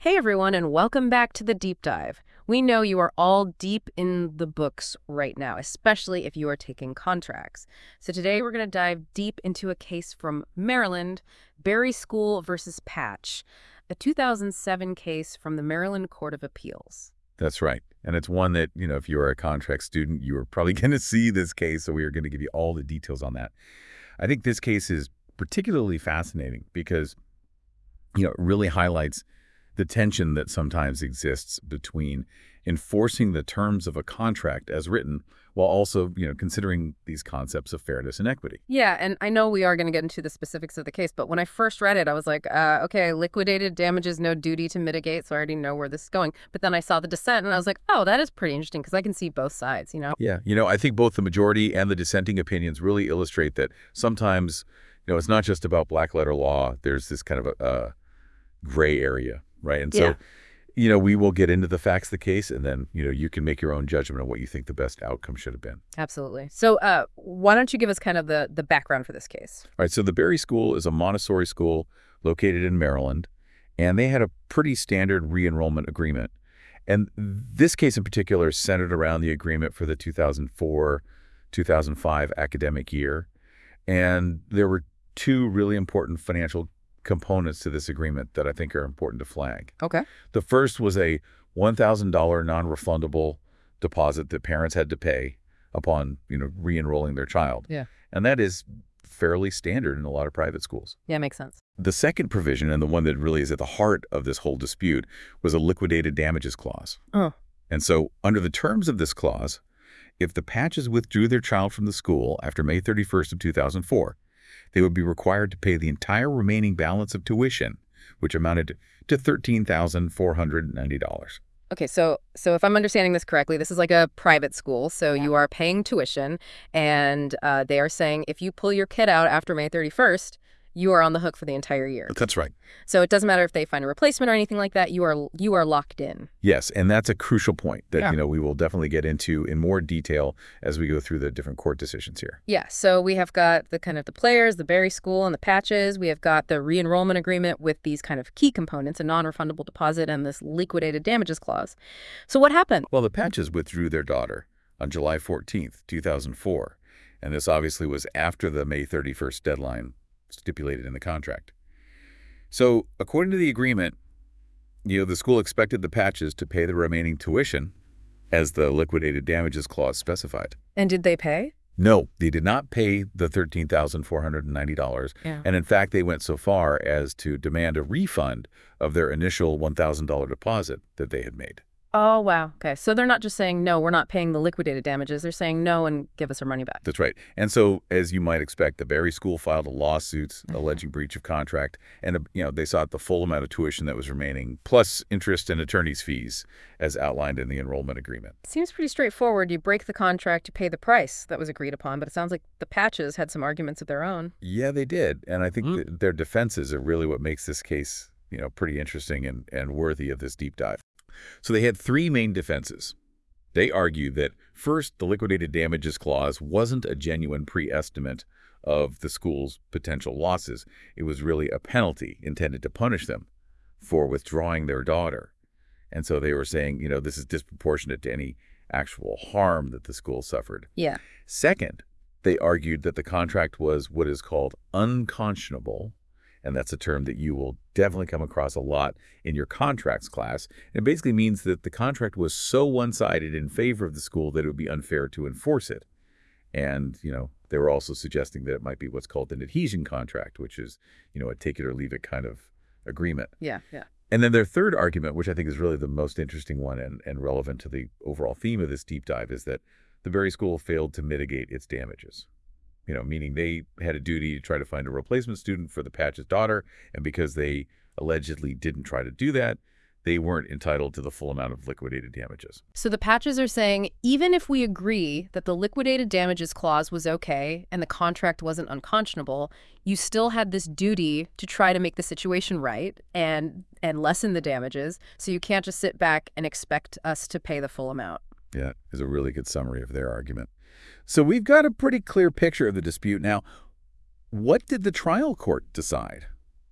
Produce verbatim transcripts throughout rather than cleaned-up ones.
Hey everyone, and welcome back to the Deep Dive. We know you are all deep in the books right now, especially if you are taking contracts. So today we're going to dive deep into a case from Maryland, Berry School versus Patch, a two thousand seven case from the Maryland Court of Appeals. That's right. And it's one that, you know, if you're a contract student, you are probably going to see this case, so we are going to give you all the details on that. I think this case is particularly fascinating because, you know, it really highlights the tension that sometimes exists between enforcing the terms of a contract as written while also, you know, considering these concepts of fairness and equity. Yeah, and I know we are going to get into the specifics of the case, but when I first read it, I was like, uh, okay, liquidated damages, no duty to mitigate, so I already know where this is going. But then I saw the dissent, and I was like, oh, that is pretty interesting because I can see both sides, you know? Yeah. You know, I think both the majority and the dissenting opinions really illustrate that sometimes, you know, it's not just about black letter law. There's this kind of a, a gray area, right? And Yeah. so, you know, we will get into the facts of the case, and then, you know, you can make your own judgment on what you think the best outcome should have been. Absolutely. So uh, why don't you give us kind of the, the background for this case? All right, so the Berry School is a Montessori school located in Maryland, and they had a pretty standard re-enrollment agreement. And this case in particular is centered around the agreement for the two thousand four two thousand five academic year. And there were two really important financial components to this agreement that I think are important to flag. Okay. The first was a one thousand dollar non-refundable deposit that parents had to pay upon, you know, re-enrolling their child. Yeah. And that is fairly standard in a lot of private schools. Yeah, makes sense. The second provision, and the one that really is at the heart of this whole dispute, was a liquidated damages clause. Oh. And so under the terms of this clause, if the Patches withdrew their child from the school after May thirty-first of two thousand four, they would be required to pay the entire remaining balance of tuition, which amounted to thirteen thousand four hundred ninety dollars. Okay, so so if I'm understanding this correctly, this is like a private school, so you are paying tuition, and uh, they are saying if you pull your kid out after May thirty-first, you are on the hook for the entire year. That's right. So it doesn't matter if they find a replacement or anything like that. You are you are locked in. Yes, and that's a crucial point that, Yeah. you know, we will definitely get into in more detail as we go through the different court decisions here. Yeah. So we have got the kind of the players, the Berry School, and the Patches. We have got the re-enrollment agreement with these kind of key components: a non-refundable deposit and this liquidated damages clause. So what happened? Well, the Patches withdrew their daughter on July fourteenth, two thousand four, and this obviously was after the May thirty-first deadline stipulated in the contract. So, according to the agreement, you know, the school expected the Patches to pay the remaining tuition as the liquidated damages clause specified. And did they pay? No, they did not pay the thirteen thousand four hundred ninety dollars, Yeah. and in fact, they went so far as to demand a refund of their initial one thousand dollar deposit that they had made. Oh, wow. Okay. So they're not just saying, no, we're not paying the liquidated damages. They're saying no and give us our money back. That's right. And so, as you might expect, the Berry School filed a lawsuit alleging breach of contract, and uh, you know, they sought the full amount of tuition that was remaining, plus interest and attorney's fees, as outlined in the enrollment agreement. Seems pretty straightforward. You break the contract, you pay the price that was agreed upon, but it sounds like the Patches had some arguments of their own. Yeah, they did, and I think Mm. that their defenses are really what makes this case, you know, pretty interesting and, and worthy of this deep dive. So they had three main defenses. They argued that, first, the liquidated damages clause wasn't a genuine pre-estimate of the school's potential losses. It was really a penalty intended to punish them for withdrawing their daughter. And so they were saying, you know, this is disproportionate to any actual harm that the school suffered. Yeah. Second, they argued that the contract was what is called unconscionable, and that's a term that you will definitely come across a lot in your contracts class. It basically means that the contract was so one-sided in favor of the school that it would be unfair to enforce it. And, you know, they were also suggesting that it might be what's called an adhesion contract, which is, you know, a take it or leave it kind of agreement. Yeah. Yeah. And then their third argument, which I think is really the most interesting one and, and relevant to the overall theme of this deep dive, is that the Berry School failed to mitigate its damages. You know, meaning they had a duty to try to find a replacement student for the Patches' daughter, and because they allegedly didn't try to do that, they weren't entitled to the full amount of liquidated damages. So the Patches are saying, even if we agree that the liquidated damages clause was okay and the contract wasn't unconscionable, you still had this duty to try to make the situation right and and lessen the damages, so you can't just sit back and expect us to pay the full amount. Yeah, is a really good summary of their argument. So we've got a pretty clear picture of the dispute. Now, what did the trial court decide?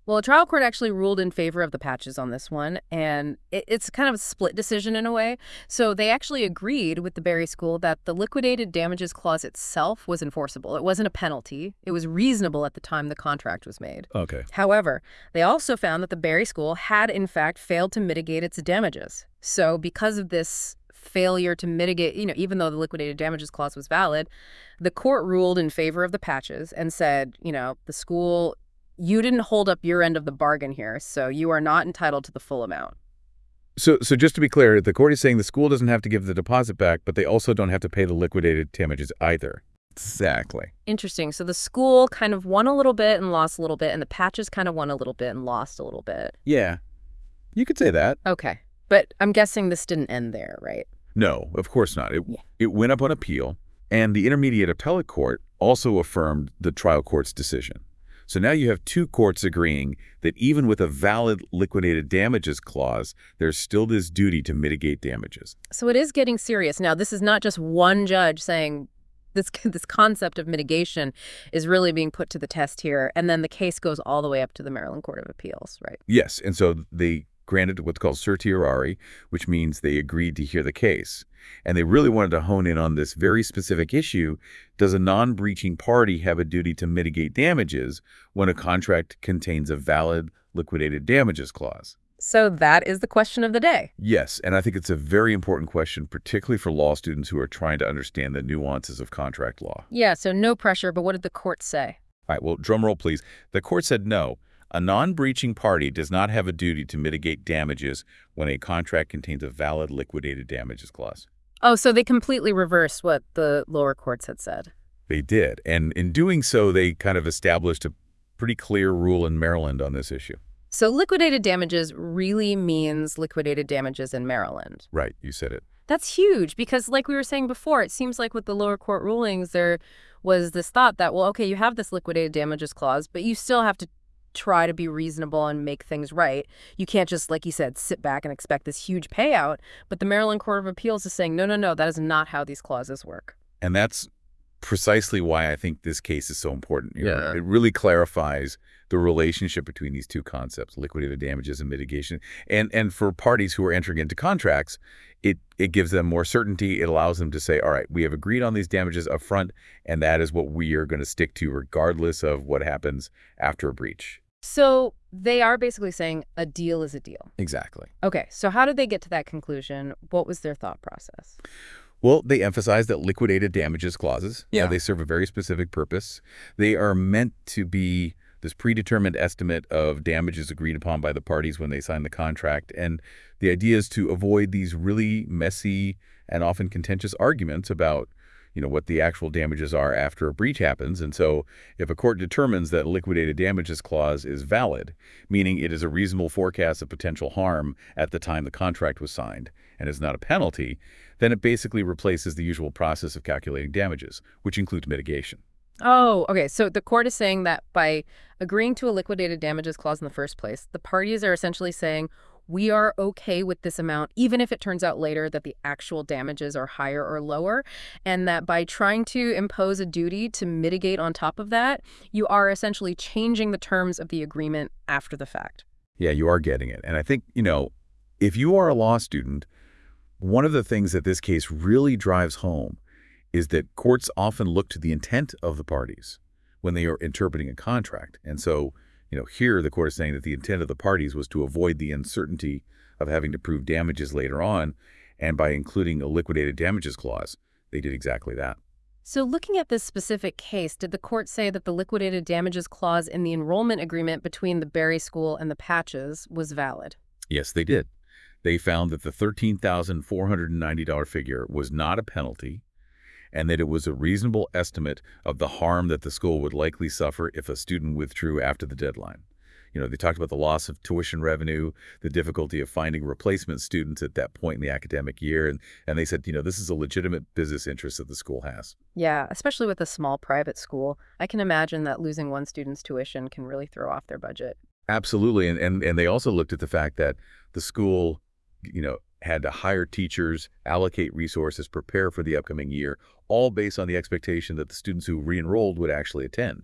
Well, a trial court actually ruled in favor of the Patches on this one, and it, it's kind of a split decision in a way. So they actually agreed with the Berry School that the liquidated damages clause itself was enforceable. It wasn't a penalty. It was reasonable at the time the contract was made. Okay. However, they also found that the Berry School had, in fact, failed to mitigate its damages. So because of this failure to mitigate, you know, even though the liquidated damages clause was valid, the court ruled in favor of the Patches and said, you know, the school, you didn't hold up your end of the bargain here, so you are not entitled to the full amount. So, so just to be clear, the court is saying the school doesn't have to give the deposit back, but they also don't have to pay the liquidated damages either. Exactly. Interesting. So the school kind of won a little bit and lost a little bit, and the Patches kind of won a little bit and lost a little bit. Yeah, you could say that. Okay. But I'm guessing this didn't end there, right? No, of course not. It, Yeah. it went up on appeal, and the Intermediate Appellate Court also affirmed the trial court's decision. So now you have two courts agreeing that even with a valid liquidated damages clause, there's still this duty to mitigate damages. So it is getting serious. Now, this is not just one judge saying this this concept of mitigation is really being put to the test here, and then the case goes all the way up to the Maryland Court of Appeals, right? Yes, and so they granted what's called certiorari, which means they agreed to hear the case. And they really wanted to hone in on this very specific issue. Does a non-breaching party have a duty to mitigate damages when a contract contains a valid liquidated damages clause? So that is the question of the day. Yes, and I think it's a very important question, particularly for law students who are trying to understand the nuances of contract law. Yeah, so no pressure, but what did the court say? All right, well, drum roll, please. The court said no. A non-breaching party does not have a duty to mitigate damages when a contract contains a valid liquidated damages clause. Oh, so they completely reversed what the lower courts had said. They did, and in doing so, they kind of established a pretty clear rule in Maryland on this issue. So liquidated damages really means liquidated damages in Maryland. Right, you said it. That's huge because, like we were saying before, it seems like with the lower court rulings, there was this thought that, well, okay, you have this liquidated damages clause, but you still have to try to be reasonable and make things right. You can't just, like you said, sit back and expect this huge payout. But the Maryland Court of Appeals is saying, no, no, no, that is not how these clauses work. And that's precisely why I think this case is so important. You know, Yeah. it really clarifies the relationship between these two concepts, liquidated damages and mitigation. And and for parties who are entering into contracts, it, it gives them more certainty. It allows them to say, all right, we have agreed on these damages up front, and that is what we are going to stick to regardless of what happens after a breach. So they are basically saying a deal is a deal. Exactly. Okay, so how did they get to that conclusion? What was their thought process? Well, they emphasize that liquidated damages clauses, Yeah. uh, they serve a very specific purpose. They are meant to be this predetermined estimate of damages agreed upon by the parties when they sign the contract. And the idea is to avoid these really messy and often contentious arguments about, you know, what the actual damages are after a breach happens. And so if a court determines that liquidated damages clause is valid, meaning it is a reasonable forecast of potential harm at the time the contract was signed and is not a penalty, then it basically replaces the usual process of calculating damages, which includes mitigation. Oh, okay. So the court is saying that by agreeing to a liquidated damages clause in the first place, the parties are essentially saying, we are okay with this amount, even if it turns out later that the actual damages are higher or lower, and that by trying to impose a duty to mitigate on top of that, you are essentially changing the terms of the agreement after the fact. Yeah, you are getting it. And I think, you know, if you are a law student, one of the things that this case really drives home is that courts often look to the intent of the parties when they are interpreting a contract. And so, you know, here the court is saying that the intent of the parties was to avoid the uncertainty of having to prove damages later on. And by including a liquidated damages clause, they did exactly that. So looking at this specific case, did the court say that the liquidated damages clause in the enrollment agreement between the Berry School and the Patches was valid? Yes, they did. They found that the thirteen thousand four hundred ninety dollar figure was not a penalty, and that it was a reasonable estimate of the harm that the school would likely suffer if a student withdrew after the deadline. You know, they talked about the loss of tuition revenue, the difficulty of finding replacement students at that point in the academic year, and, and they said, you know, this is a legitimate business interest that the school has. Yeah, especially with a small private school. I can imagine that losing one student's tuition can really throw off their budget. Absolutely, and, and, and they also looked at the fact that the school, you know, had to hire teachers, allocate resources, prepare for the upcoming year, all based on the expectation that the students who re-enrolled would actually attend.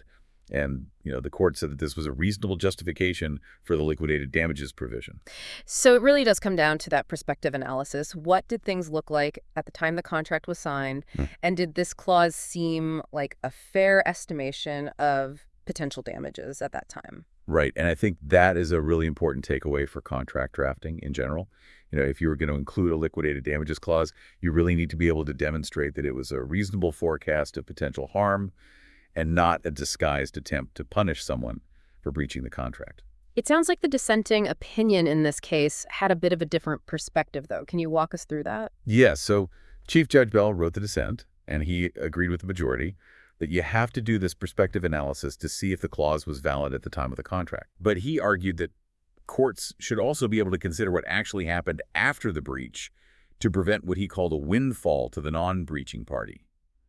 And, you know, the court said that this was a reasonable justification for the liquidated damages provision. So it really does come down to that prospective analysis. What did things look like at the time the contract was signed? Hmm. And did this clause seem like a fair estimation of potential damages at that time? Right. And I think that is a really important takeaway for contract drafting in general. You know, if you were going to include a liquidated damages clause, you really need to be able to demonstrate that it was a reasonable forecast of potential harm and not a disguised attempt to punish someone for breaching the contract. It sounds like the dissenting opinion in this case had a bit of a different perspective, though. Can you walk us through that? Yes. So Chief Judge Bell wrote the dissent, and he agreed with the majority that you have to do this prospective analysis to see if the clause was valid at the time of the contract. But he argued that courts should also be able to consider what actually happened after the breach to prevent what he called a windfall to the non-breaching party.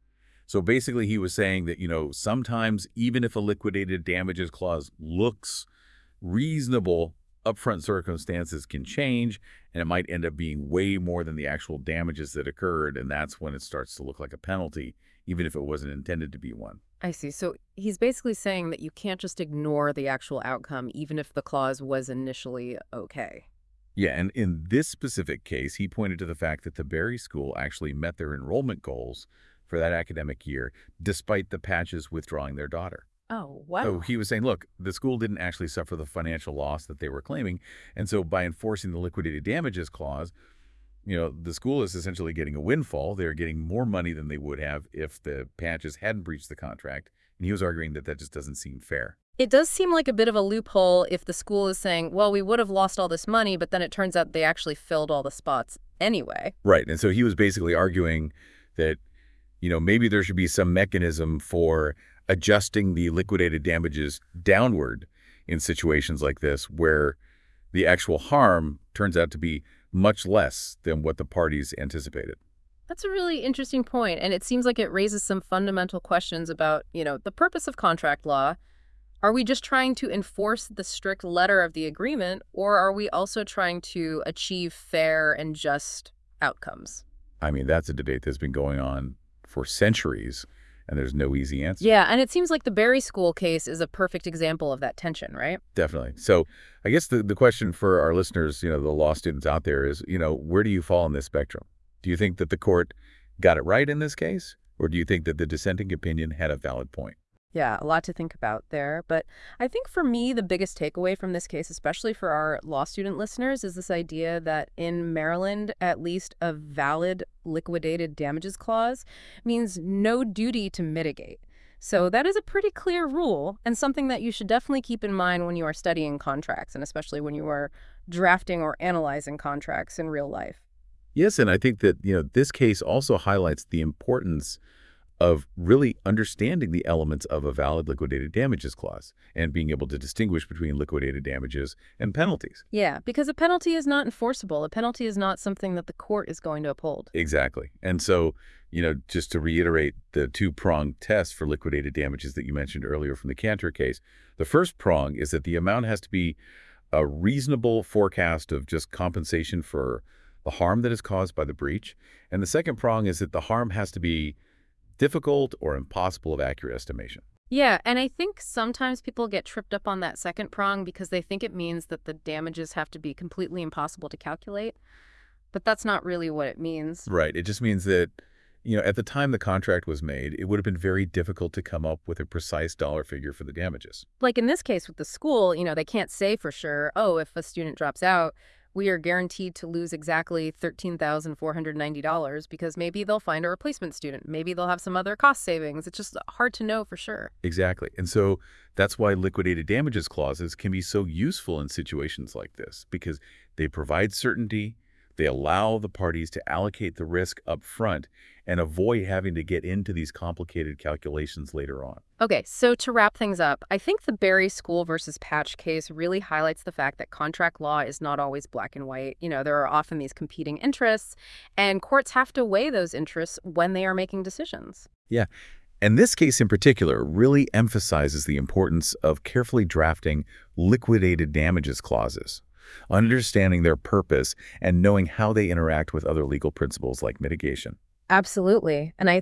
So basically he was saying that, you know, sometimes even if a liquidated damages clause looks reasonable, upfront circumstances can change, and it might end up being way more than the actual damages that occurred, and that's when it starts to look like a penalty, even if it wasn't intended to be one. I see. So he's basically saying that you can't just ignore the actual outcome, even if the clause was initially okay. Yeah, and in this specific case, he pointed to the fact that the Berry School actually met their enrollment goals for that academic year, despite the Patches withdrawing their daughter. Oh, wow. So he was saying, look, the school didn't actually suffer the financial loss that they were claiming, and so by enforcing the liquidated damages clause, you know, the school is essentially getting a windfall. They're getting more money than they would have if the Patches hadn't breached the contract, and he was arguing that that just doesn't seem fair. It does seem like a bit of a loophole if the school is saying, well, we would have lost all this money, but then it turns out they actually filled all the spots anyway. Right, and so he was basically arguing that, you know, maybe there should be some mechanism for adjusting the liquidated damages downward in situations like this where the actual harm turns out to be much less than what the parties anticipated. That's a really interesting point, and it seems like it raises some fundamental questions about, you know, the purpose of contract law. Are we just trying to enforce the strict letter of the agreement, or are we also trying to achieve fair and just outcomes? I mean, that's a debate that's been going on for centuries, and there's no easy answer. Yeah, and it seems like the Berry School case is a perfect example of that tension, right? Definitely. So I guess the, the question for our listeners, you know, the law students out there is, you know, where do you fall on this spectrum? Do you think that the court got it right in this case, or do you think that the dissenting opinion had a valid point? Yeah, a lot to think about there. But I think for me, the biggest takeaway from this case, especially for our law student listeners, is this idea that in Maryland, at least a valid liquidated damages clause means no duty to mitigate. So that is a pretty clear rule and something that you should definitely keep in mind when you are studying contracts, and especially when you are drafting or analyzing contracts in real life. Yes, and I think that, you know, this case also highlights the importance of really understanding the elements of a valid liquidated damages clause and being able to distinguish between liquidated damages and penalties. Yeah, because a penalty is not enforceable. A penalty is not something that the court is going to uphold. Exactly. And so, you know, just to reiterate the two-pronged test for liquidated damages that you mentioned earlier from the Cantor case, the first prong is that the amount has to be a reasonable forecast of just compensation for the harm that is caused by the breach. And the second prong is that the harm has to be difficult or impossible of accurate estimation. Yeah, and I think sometimes people get tripped up on that second prong because they think it means that the damages have to be completely impossible to calculate, but that's not really what it means. Right. It just means that, you know, at the time the contract was made, it would have been very difficult to come up with a precise dollar figure for the damages. Like in this case with the school, you know, they can't say for sure, oh, if a student drops out, we are guaranteed to lose exactly thirteen thousand four hundred ninety dollars because maybe they'll find a replacement student. Maybe they'll have some other cost savings. It's just hard to know for sure. Exactly. And so that's why liquidated damages clauses can be so useful in situations like this, because they provide certainty, they allow the parties to allocate the risk up front and avoid having to get into these complicated calculations later on. Okay, so to wrap things up, I think the Berry School versus Patch case really highlights the fact that contract law is not always black and white. You know, there are often these competing interests, and courts have to weigh those interests when they are making decisions. Yeah. And this case in particular really emphasizes the importance of carefully drafting liquidated damages clauses, understanding their purpose, and knowing how they interact with other legal principles like mitigation. Absolutely. And I think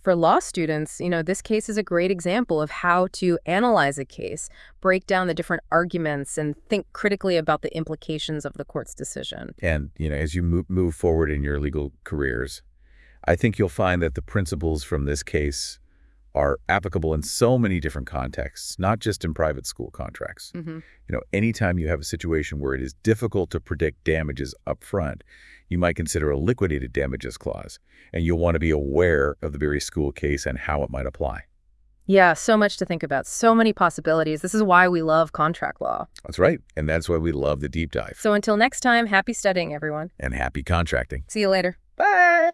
For law students, you know, this case is a great example of how to analyze a case, break down the different arguments, and think critically about the implications of the court's decision. And, you know, as you move, move forward in your legal careers, I think you'll find that the principles from this case are applicable in so many different contexts, not just in private school contracts. Mm-hmm. You know, anytime you have a situation where it is difficult to predict damages up front, you might consider a liquidated damages clause, and you'll want to be aware of the Berry School case and how it might apply. Yeah, so much to think about, so many possibilities. This is why we love contract law. That's right, and that's why we love the deep dive. So until next time, happy studying, everyone. And happy contracting. See you later. Bye!